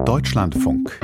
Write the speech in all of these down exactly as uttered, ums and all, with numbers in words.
Deutschlandfunk.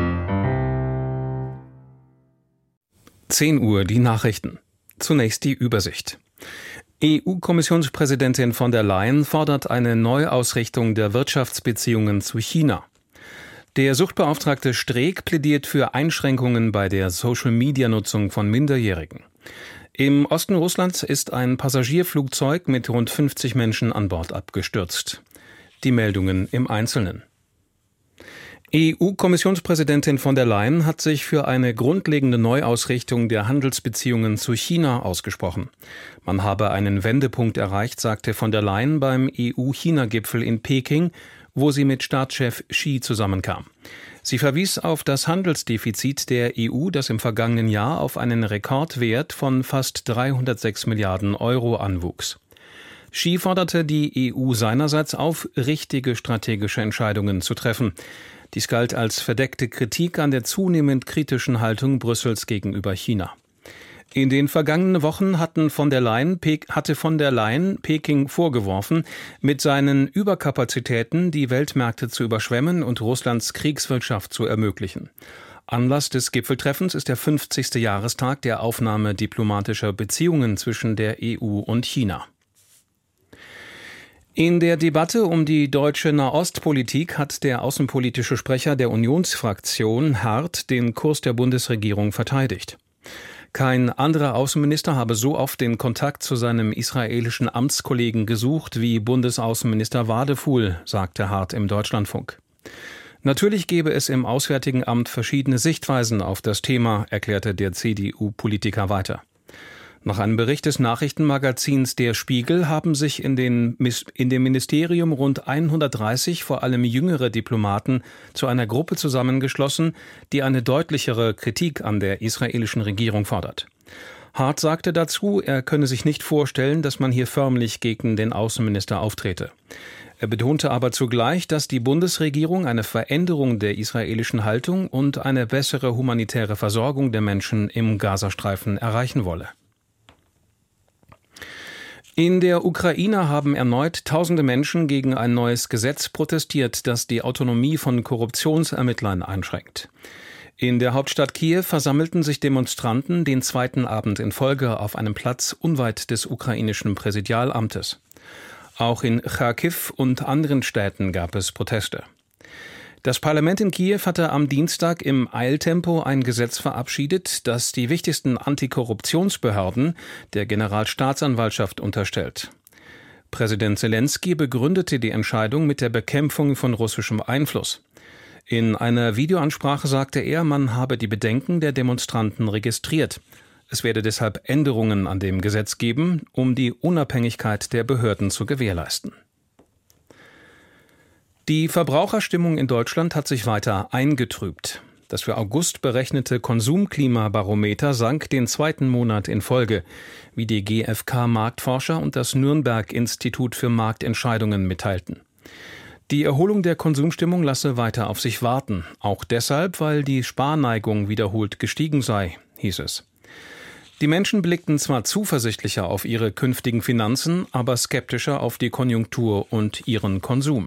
zehn Uhr, die Nachrichten. Zunächst die Übersicht. E U-Kommissionspräsidentin von der Leyen fordert eine Neuausrichtung der Wirtschaftsbeziehungen zu China. Der Suchtbeauftragte Streeck plädiert für Einschränkungen bei der Social-Media-Nutzung von Minderjährigen. Im Osten Russlands ist ein Passagierflugzeug mit rund fünfzig Menschen an Bord abgestürzt. Die Meldungen im Einzelnen. E U-Kommissionspräsidentin von der Leyen hat sich für eine grundlegende Neuausrichtung der Handelsbeziehungen zu China ausgesprochen. Man habe einen Wendepunkt erreicht, sagte von der Leyen beim E U-China-Gipfel in Peking, wo sie mit Staatschef Xi zusammenkam. Sie verwies auf das Handelsdefizit der E U, das im vergangenen Jahr auf einen Rekordwert von fast dreihundertsechs Milliarden Euro anwuchs. Xi forderte die E U seinerseits auf, richtige strategische Entscheidungen zu treffen. Dies galt als verdeckte Kritik an der zunehmend kritischen Haltung Brüssels gegenüber China. In den vergangenen Wochen hatten von der Leyen, hatte von der Leyen Peking vorgeworfen, mit seinen Überkapazitäten die Weltmärkte zu überschwemmen und Russlands Kriegswirtschaft zu ermöglichen. Anlass des Gipfeltreffens ist der fünfzigste Jahrestag der Aufnahme diplomatischer Beziehungen zwischen der E U und China. In der Debatte um die deutsche Nahostpolitik hat der außenpolitische Sprecher der Unionsfraktion Hart den Kurs der Bundesregierung verteidigt. Kein anderer Außenminister habe so oft den Kontakt zu seinem israelischen Amtskollegen gesucht wie Bundesaußenminister Wadefuhl, sagte Hart im Deutschlandfunk. Natürlich gebe es im Auswärtigen Amt verschiedene Sichtweisen auf das Thema, erklärte der C D U-Politiker weiter. Nach einem Bericht des Nachrichtenmagazins Der Spiegel haben sich in, den, in dem Ministerium rund hundertdreißig, vor allem jüngere Diplomaten, zu einer Gruppe zusammengeschlossen, die eine deutlichere Kritik an der israelischen Regierung fordert. Hart sagte dazu, er könne sich nicht vorstellen, dass man hier förmlich gegen den Außenminister auftrete. Er betonte aber zugleich, dass die Bundesregierung eine Veränderung der israelischen Haltung und eine bessere humanitäre Versorgung der Menschen im Gazastreifen erreichen wolle. In der Ukraine haben erneut tausende Menschen gegen ein neues Gesetz protestiert, das die Autonomie von Korruptionsermittlern einschränkt. In der Hauptstadt Kiew versammelten sich Demonstranten den zweiten Abend in Folge auf einem Platz unweit des ukrainischen Präsidialamtes. Auch in Charkiw und anderen Städten gab es Proteste. Das Parlament in Kiew hatte am Dienstag im Eiltempo ein Gesetz verabschiedet, das die wichtigsten Antikorruptionsbehörden der Generalstaatsanwaltschaft unterstellt. Präsident Selenskyj begründete die Entscheidung mit der Bekämpfung von russischem Einfluss. In einer Videoansprache sagte er, man habe die Bedenken der Demonstranten registriert. Es werde deshalb Änderungen an dem Gesetz geben, um die Unabhängigkeit der Behörden zu gewährleisten. Die Verbraucherstimmung in Deutschland hat sich weiter eingetrübt. Das für August berechnete Konsumklimabarometer sank den zweiten Monat in Folge, wie die G f K-Marktforscher und das Nürnberg-Institut für Marktentscheidungen mitteilten. Die Erholung der Konsumstimmung lasse weiter auf sich warten, auch deshalb, weil die Sparneigung wiederholt gestiegen sei, hieß es. Die Menschen blickten zwar zuversichtlicher auf ihre künftigen Finanzen, aber skeptischer auf die Konjunktur und ihren Konsum.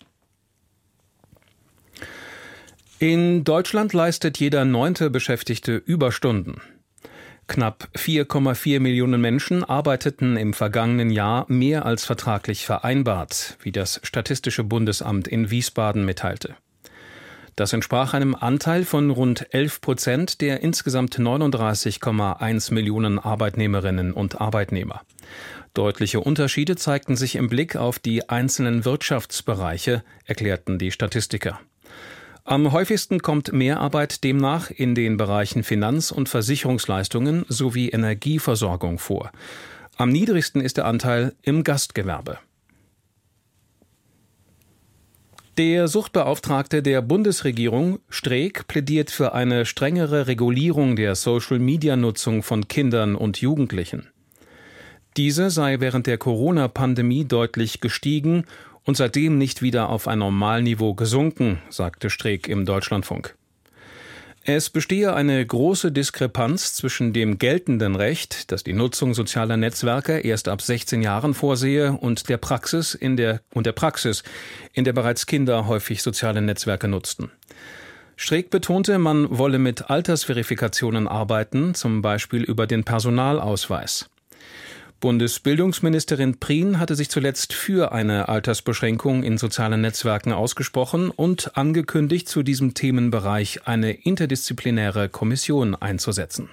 In Deutschland leistet jeder neunte Beschäftigte Überstunden. Knapp vier Komma vier Millionen Menschen arbeiteten im vergangenen Jahr mehr als vertraglich vereinbart, wie das Statistische Bundesamt in Wiesbaden mitteilte. Das entsprach einem Anteil von rund elf Prozent der insgesamt neununddreißig Komma eins Millionen Arbeitnehmerinnen und Arbeitnehmer. Deutliche Unterschiede zeigten sich im Blick auf die einzelnen Wirtschaftsbereiche, erklärten die Statistiker. Am häufigsten kommt Mehrarbeit demnach in den Bereichen Finanz- und Versicherungsleistungen sowie Energieversorgung vor. Am niedrigsten ist der Anteil im Gastgewerbe. Der Suchtbeauftragte der Bundesregierung, Streeck, plädiert für eine strengere Regulierung der Social-Media-Nutzung von Kindern und Jugendlichen. Diese sei während der Corona-Pandemie deutlich gestiegen und seitdem nicht wieder auf ein Normalniveau gesunken, sagte Streeck im Deutschlandfunk. Es bestehe eine große Diskrepanz zwischen dem geltenden Recht, das die Nutzung sozialer Netzwerke erst ab sechzehn Jahren vorsehe, und der Praxis, in der, und der Praxis, in der bereits Kinder häufig soziale Netzwerke nutzten. Streeck betonte, man wolle mit Altersverifikationen arbeiten, zum Beispiel über den Personalausweis. Bundesbildungsministerin Prien hatte sich zuletzt für eine Altersbeschränkung in sozialen Netzwerken ausgesprochen und angekündigt, zu diesem Themenbereich eine interdisziplinäre Kommission einzusetzen.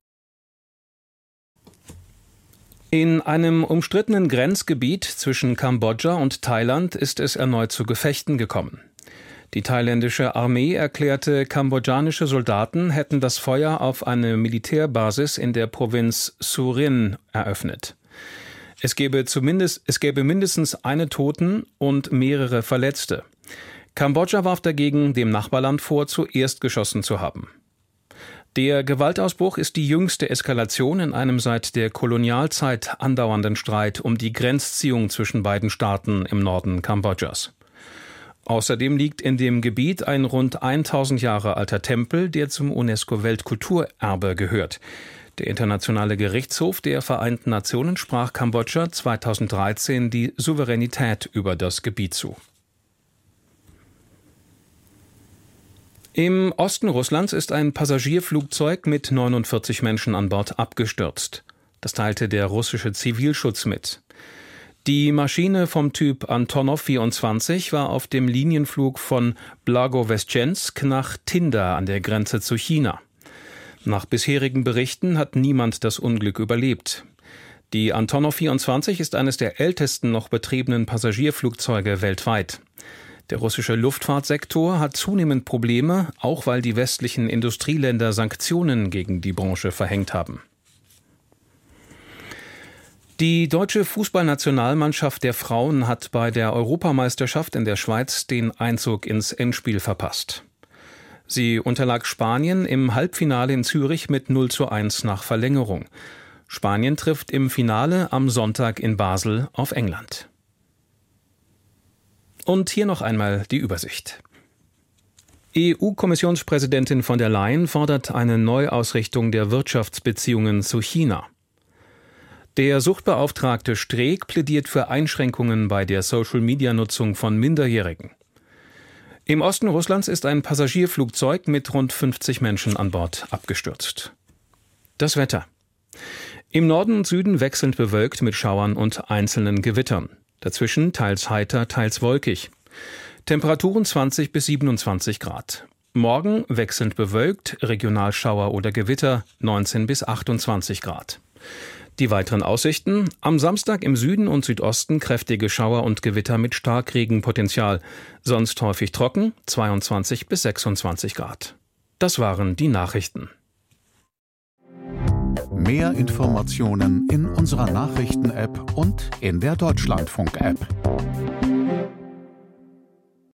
In einem umstrittenen Grenzgebiet zwischen Kambodscha und Thailand ist es erneut zu Gefechten gekommen. Die thailändische Armee erklärte, kambodschanische Soldaten hätten das Feuer auf eine Militärbasis in der Provinz Surin eröffnet. Es gäbe zumindest, es gäbe mindestens einen Toten und mehrere Verletzte. Kambodscha warf dagegen dem Nachbarland vor, zuerst geschossen zu haben. Der Gewaltausbruch ist die jüngste Eskalation in einem seit der Kolonialzeit andauernden Streit um die Grenzziehung zwischen beiden Staaten im Norden Kambodschas. Außerdem liegt in dem Gebiet ein rund tausend Jahre alter Tempel, der zum UNESCO-Weltkulturerbe gehört. Der Internationale Gerichtshof der Vereinten Nationen sprach Kambodscha zweitausenddreizehn die Souveränität über das Gebiet zu. Im Osten Russlands ist ein Passagierflugzeug mit neunundvierzig Menschen an Bord abgestürzt. Das teilte der russische Zivilschutz mit. Die Maschine vom Typ Antonov vierundzwanzig war auf dem Linienflug von Blagoveschensk nach Tinda an der Grenze zu China. Nach bisherigen Berichten hat niemand das Unglück überlebt. Die Antonov vierundzwanzig ist eines der ältesten noch betriebenen Passagierflugzeuge weltweit. Der russische Luftfahrtsektor hat zunehmend Probleme, auch weil die westlichen Industrieländer Sanktionen gegen die Branche verhängt haben. Die deutsche Fußballnationalmannschaft der Frauen hat bei der Europameisterschaft in der Schweiz den Einzug ins Endspiel verpasst. Sie unterlag Spanien im Halbfinale in Zürich mit null zu eins nach Verlängerung. Spanien trifft im Finale am Sonntag in Basel auf England. Und hier noch einmal die Übersicht. E U-Kommissionspräsidentin von der Leyen fordert eine Neuausrichtung der Wirtschaftsbeziehungen zu China. Der Suchtbeauftragte Streeck plädiert für Einschränkungen bei der Social-Media-Nutzung von Minderjährigen. Im Osten Russlands ist ein Passagierflugzeug mit rund fünfzig Menschen an Bord abgestürzt. Das Wetter. Im Norden und Süden wechselnd bewölkt mit Schauern und einzelnen Gewittern. Dazwischen teils heiter, teils wolkig. Temperaturen zwanzig bis siebenundzwanzig Grad. Morgen wechselnd bewölkt, Regionalschauer oder Gewitter, neunzehn bis achtundzwanzig Grad. Die weiteren Aussichten: am Samstag im Süden und Südosten kräftige Schauer und Gewitter mit Starkregenpotenzial, sonst häufig trocken, zweiundzwanzig bis sechsundzwanzig Grad. Das waren die Nachrichten. Mehr Informationen in unserer Nachrichten-App und in der Deutschlandfunk-App.